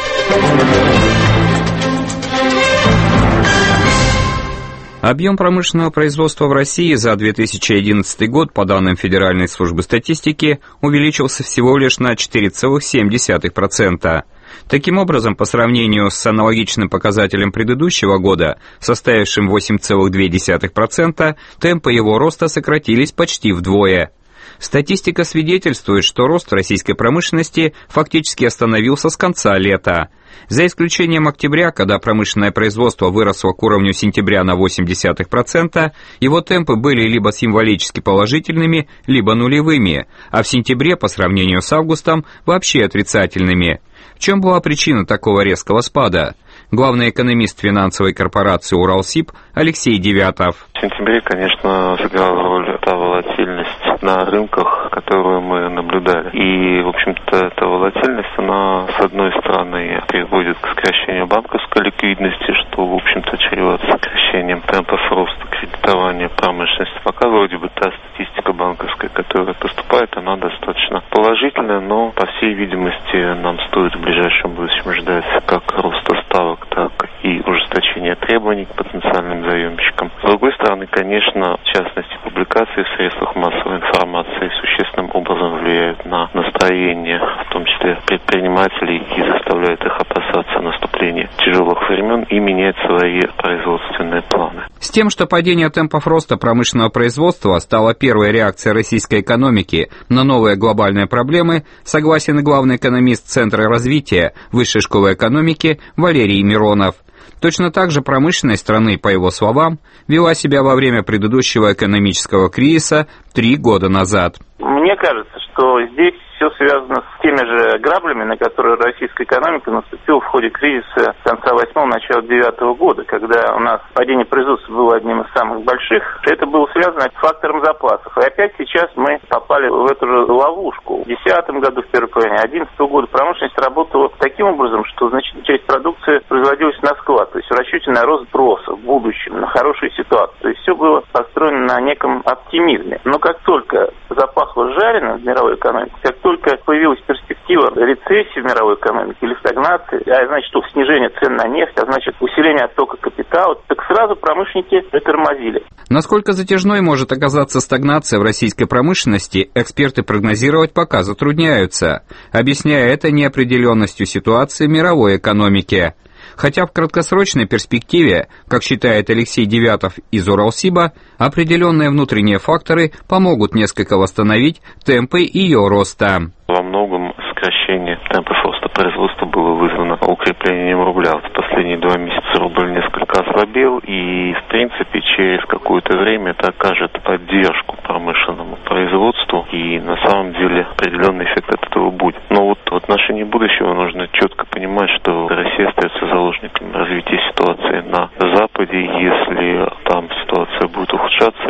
Объем промышленного производства в России за две тысячи одиннадцатый год, по данным Федеральной службы статистики, увеличился всего лишь на четыре целых семь десятых процента. Таким образом, по сравнению с аналогичным показателем предыдущего года, составившим восемь целых две десятых процента, темпы его роста сократились почти вдвое. Статистика свидетельствует, что рост российской промышленности фактически остановился с конца лета. За исключением октября, когда промышленное производство выросло к уровню сентября на восемь десятых процента, его темпы были либо символически положительными, либо нулевыми, а в сентябре по сравнению с августом вообще отрицательными. В чем была причина такого резкого спада? Главный экономист финансовой корпорации «Уралсиб» Алексей Девятов. В сентябре, конечно, сыграла роль та волатильность на рынках, которую мы наблюдали. И, в общем-то, эта волатильность, она, с одной стороны, приводит к сокращению банковской ликвидности, что, в общем-то, чревато сокращением темпов роста кредитования промышленности. Пока вроде бы та статистика банковская, которая поступает, она достаточно положительная, но, по всей видимости, нам стоит в ближайшем будущем ждать как роста ставок, так и ужесточения требований к потенциальным заемщикам. С другой стороны, конечно, в частности, публикации в средствах массовой информации существенным образом влияют на настроение, в том числе предпринимателей, и заставляют их опасаться наступления тяжелых времен и менять свои производственные планы. С тем, что падение темпов роста промышленного производства стало первой реакцией российской экономики на новые глобальные проблемы, согласен и главный экономист Центра развития Высшей школы экономики Валерий Миронов. Точно так же промышленность страны, по его словам, вела себя во время предыдущего экономического кризиса три года назад. Мне кажется, что здесь все связано с теми же граблями, на которые российская экономика наступила в ходе кризиса конца восьмого, начала девятого года, когда у нас падение производства было одним из самых больших. Это было связано с фактором запасов. И опять сейчас мы попали в эту же ловушку. В десятом году, в первой половине одиннадцатого года промышленность работала таким образом, что значительная часть продукции производилась на склад, то есть в расчете на рост спроса в будущем, на хорошую ситуацию. То есть все было построено на неком оптимизме. Но как только запахло жареным в мировой экономике, как только появилась перспектива рецессии в мировой экономике или стагнации, а значит, что снижение цен на нефть, а значит, усиление оттока капитала, так сразу промышленники притормозили. Насколько затяжной может оказаться стагнация в российской промышленности, эксперты прогнозировать пока затрудняются, объясняя это неопределенностью ситуации в мировой экономике. Хотя в краткосрочной перспективе, как считает Алексей Девятов из Уралсиба, определенные внутренние факторы помогут несколько восстановить темпы ее роста. Во многом сокращение темпов роста производства было вызвано укреплением рубля. В последние два месяца рубль несколько ослабел, и, в принципе, через какое-то время это окажет поддержку промышленному производству, и на самом деле определенный эффект от этого будет. Но вот в отношении будущего нужно четко понимать, что Россия остается заложником развития ситуации на Западе. Если там ситуация будет ухудшаться,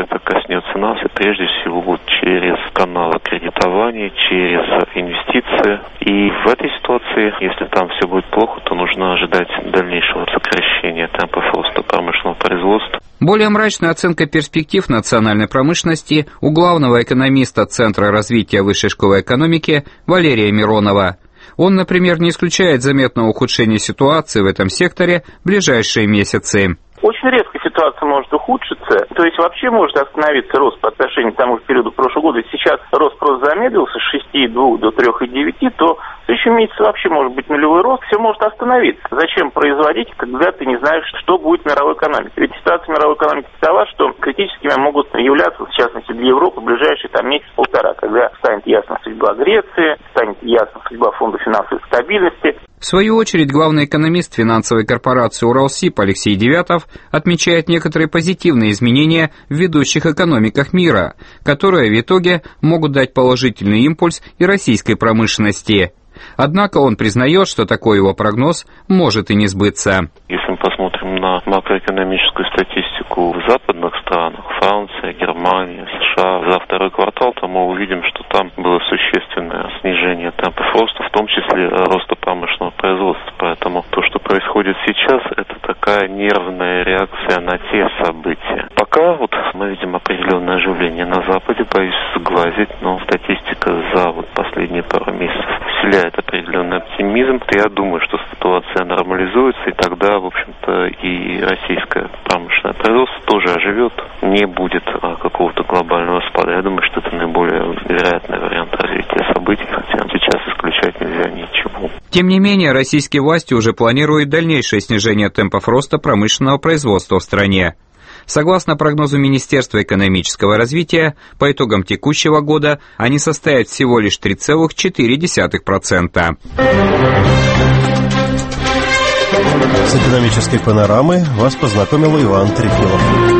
это коснется нас, и прежде всего вот через каналы кредитования, через инвестиции. И в этой ситуации, если там все будет плохо, то нужно ожидать дальнейшего сокращения темпов роста промышленного производства. Более мрачная оценка перспектив национальной промышленности у главного экономиста Центра развития Высшей школы экономики Валерия Миронова. Он, например, не исключает заметного ухудшения ситуации в этом секторе в ближайшие месяцы. Очень резко ситуация может ухудшиться, то есть вообще может остановиться рост по отношению к тому же периоду прошлого года. Сейчас рост просто замедлился с шести целых двух до трёх целых девяти, то в следующем месяце вообще может быть нулевой рост, все может остановиться. Зачем производить, когда ты не знаешь, что будет в мировой экономике? Ведь ситуация в мировой экономике такова, что критическими могут являться, в частности для Европы, в ближайшие там месяц-полтора, когда станет ясна судьба Греции, станет ясна судьба Фонда финансовой стабильности. В свою очередь, главный экономист финансовой корпорации «Уралсиб» Алексей Девятов отмечает некоторые позитивные изменения в ведущих экономиках мира, которые в итоге могут дать положительный импульс и российской промышленности. Однако он признает, что такой его прогноз может и не сбыться. Если мы посмотрим на макроэкономическую статистику в западных странах, Франция, Германия, США, за второй квартал, то мы увидим, что там было существенное снижение темпов роста, в том числе роста промышленного производства. Поэтому то, что происходит сейчас, это такая нервная реакция на те события. Пока вот мы видим определенное оживление на Западе, боюсь сглазить, но статистика за вот последние пару месяцев вселяет определенный оптимизм. Я думаю, что ситуация нормализуется, и тогда, в общем-то, и российское промышленное производство тоже оживет, не будет а, какого-то глобального спада. Я думаю, что это наиболее вероятный вариант развития событий, хотя сейчас исключать нельзя ничего. Тем не менее, российские власти уже планируют дальнейшее снижение темпов роста промышленного производства в стране. Согласно прогнозу Министерства экономического развития, по итогам текущего года они составят всего лишь три целых четыре десятых процента. С экономической панорамой вас познакомил Иван Трефилов.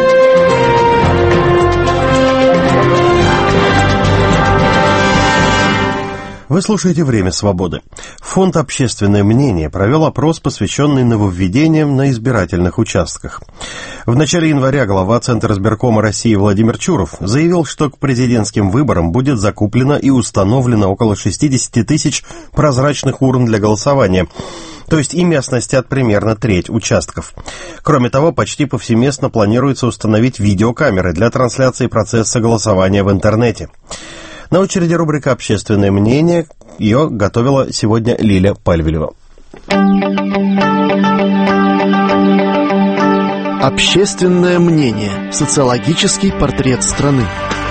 Вы слушаете «Время свободы». Фонд «Общественное мнение» провел опрос, посвященный нововведениям на избирательных участках. В начале января глава Центра избиркома России Владимир Чуров заявил, что к президентским выборам будет закуплено и установлено около шестьдесят тысяч прозрачных урн для голосования. То есть ими оснастят примерно треть участков. Кроме того, почти повсеместно планируется установить видеокамеры для трансляции процесса голосования в интернете. На очереди рубрика «Общественное мнение». Ее готовила сегодня Лиля Пальвелева. Общественное мнение. Социологический портрет страны.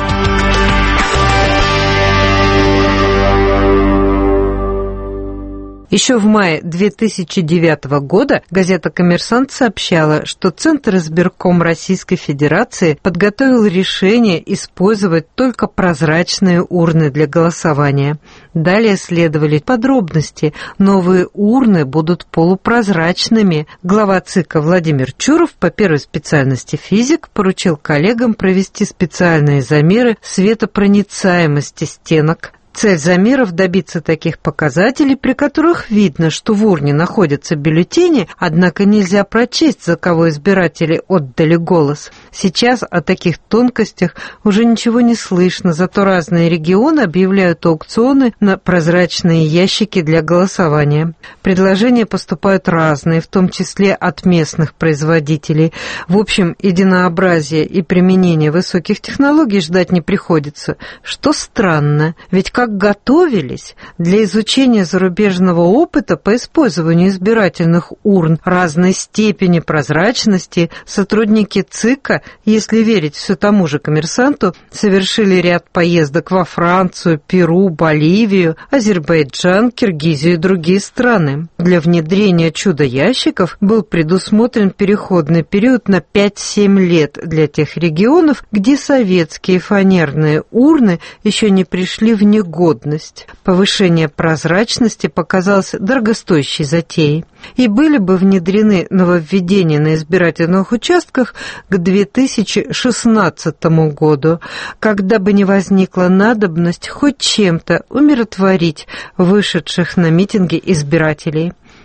Еще в мае две тысячи девятого года газета «Коммерсант» сообщала, что Центр избирком Российской Федерации подготовил решение использовать только прозрачные урны для голосования. Далее следовали подробности. Новые урны будут полупрозрачными. Глава ЦИКа Владимир Чуров, по первой специальности физик, поручил коллегам провести специальные замеры светопроницаемости стенок. Цель замеров – добиться таких показателей, при которых видно, что в урне находятся бюллетени, однако нельзя прочесть, за кого избиратели отдали голос. Сейчас о таких тонкостях уже ничего не слышно, зато разные регионы объявляют аукционы на прозрачные ящики для голосования. Предложения поступают разные, в том числе от местных производителей. В общем, единообразия и применения высоких технологий ждать не приходится, что странно, ведь как готовились для изучения зарубежного опыта по использованию избирательных урн разной степени прозрачности, сотрудники ЦИКа, если верить все тому же «Коммерсанту», совершили ряд поездок во Францию, Перу, Боливию, Азербайджан, Киргизию и другие страны. Для внедрения чудо-ящиков был предусмотрен переходный период на пять-семь лет для тех регионов, где советские фанерные урны еще не пришли в негодность. Повышение прозрачности показалось дорогостоящей затеей. И были бы внедрены нововведения на избирательных участках к две тысячи шестнадцатому году, когда бы не возникла надобность хоть чем-то умиротворить вышедших на митинги избирателей.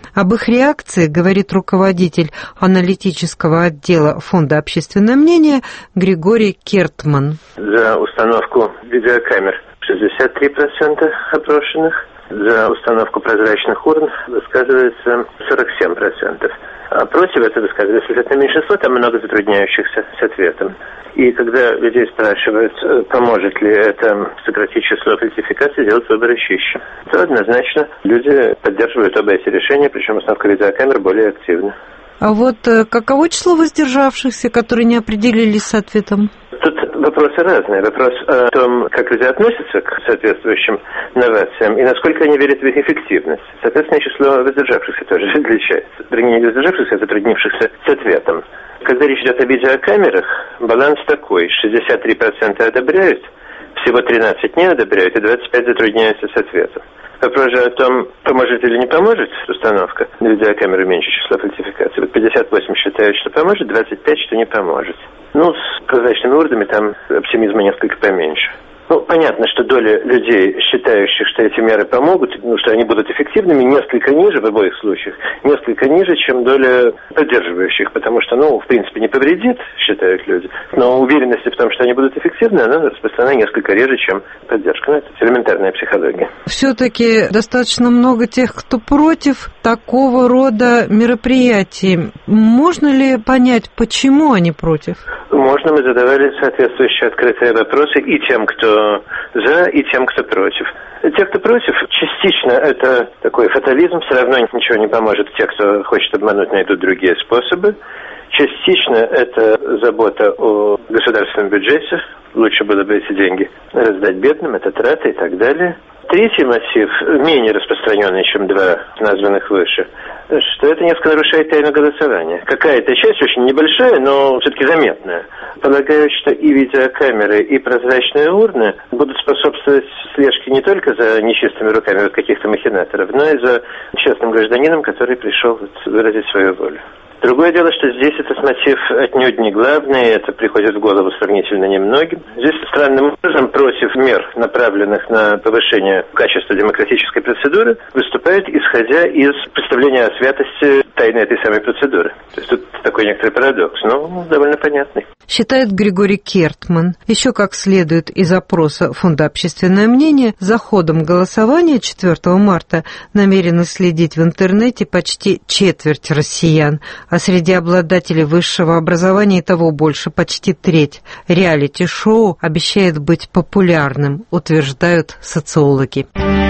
Об их реакции говорит руководитель аналитического отдела Фонда «Общественное мнение» Григорий Кертман. За установку видеокамер шестьдесят три процента опрошенных, за установку прозрачных урн высказывается сорок семь процентов. А против этого высказывается абсолютно меньшинство, там много затрудняющихся с ответом. И когда людей спрашивают, поможет ли это сократить число фальсификаций, делать выбор ищущим, то однозначно люди поддерживают оба эти решения, причем установка видеокамер более активна. А вот каково число воздержавшихся, которые не определились с ответом? Тут вопросы разные. Вопрос о том, как люди относятся к соответствующим новациям и насколько они верят в их эффективность. Соответственно, число воздержавшихся тоже отличается. Вернее, не воздержавшихся, а затруднившихся с ответом. Когда речь идет о видеокамерах, баланс такой. шестьдесят три процента одобряют, всего тринадцать не одобряют и двадцать пять затрудняются с ответом. Вопрос же о том, поможет или не поможет установка на видеокамеру меньше числа фальсификаций. Вот пятьдесят восемь считают, что поможет, двадцать пять, что не поможет. Ну, с прозрачными урнами там оптимизма несколько поменьше. Ну, понятно, что доля людей, считающих, что эти меры помогут, ну, что они будут эффективными, несколько ниже в обоих случаях, несколько ниже, чем доля поддерживающих, потому что, ну, в принципе, не повредит, считают люди, но уверенности в том, что они будут эффективны, она распространена несколько реже, чем поддержка. Ну, это элементарная психология. Все-таки достаточно много тех, кто против такого рода мероприятий. Можно ли понять, почему они против? Можно, мы задавали соответствующие открытые вопросы и тем, кто за, и тем, кто против. Те, кто против, частично это такой фатализм, все равно ничего не поможет. Те, кто хочет обмануть, найдут другие способы. Частично это забота о государственном бюджете. Лучше было бы эти деньги раздать бедным, это траты и так далее. Третий мотив, менее распространенный, чем два названных выше, что это несколько нарушает тайну голосования. Какая-то часть, очень небольшая, но все-таки заметная, полагают, что и видеокамеры, и прозрачные урны будут способствовать слежке не только за нечистыми руками каких-то махинаторов, но и за честным гражданином, который пришел выразить свою волю. Другое дело, что здесь этот мотив отнюдь не главный, это приходит в голову сравнительно немногим. Здесь странным образом против мер, направленных на повышение качества демократической процедуры, выступает, исходя из представления о святости тайны этой самой процедуры. То есть тут такой некоторый парадокс, но довольно понятный. Считает Григорий Кертман. Еще как следует из опроса Фонда «Общественное мнение», за ходом голосования четвёртого марта намерены следить в интернете почти четверть россиян, а среди обладателей высшего образования и того больше, почти треть. Реалити-шоу обещает быть популярным, утверждают социологи.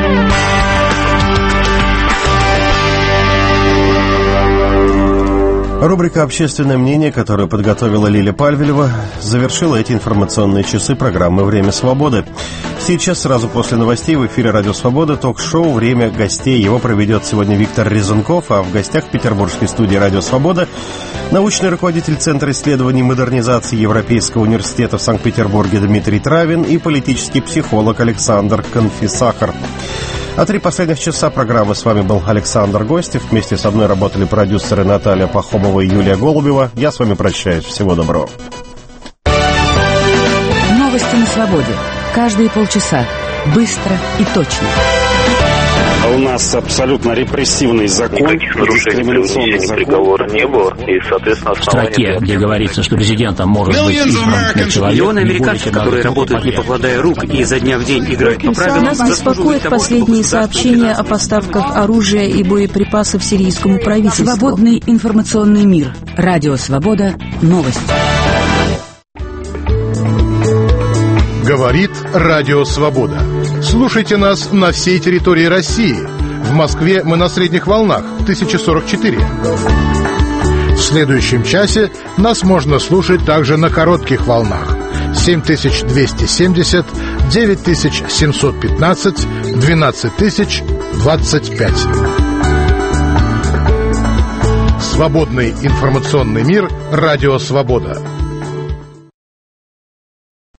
Рубрика «Общественное мнение», которую подготовила Лиля Пальвелева, завершила эти информационные часы программы «Время свободы». Сейчас, сразу после новостей, в эфире «Радио Свобода» ток-шоу «Время гостей». Его проведет сегодня Виктор Резунков, а в гостях в петербургской студии «Радио Свобода» научный руководитель Центра исследований модернизации Европейского университета в Санкт-Петербурге Дмитрий Травин и политический психолог Александр Конфисахар. А три последних часа программы с вами был Александр Гостев. Вместе со мной работали продюсеры Наталья Пахомова и Юлия Голубева. Я с вами прощаюсь. Всего доброго. Новости на свободе. Каждые полчаса. Быстро и точно. У нас абсолютно репрессивный закон, дискриминационный закон. Приговора не было, и, соответственно, в строке, где говорится, что президентом может быть избран человек. Миллионы американцев, которые работают, не покладая рук, и изо дня в день играют по правилам. Нас беспокоят последние сообщения о поставках оружия и боеприпасов сирийскому правительству. Свободный информационный мир. Радио Свобода. Новости. Говорит Радио Свобода. Слушайте нас на всей территории России. В Москве мы на средних волнах тысяча сорок четыре. В следующем часе нас можно слушать также на коротких волнах семь тысяч двести семьдесят, девять тысяч семьсот пятнадцать, двенадцать тысяч двадцать пять. Свободный информационный мир. Радио Свобода.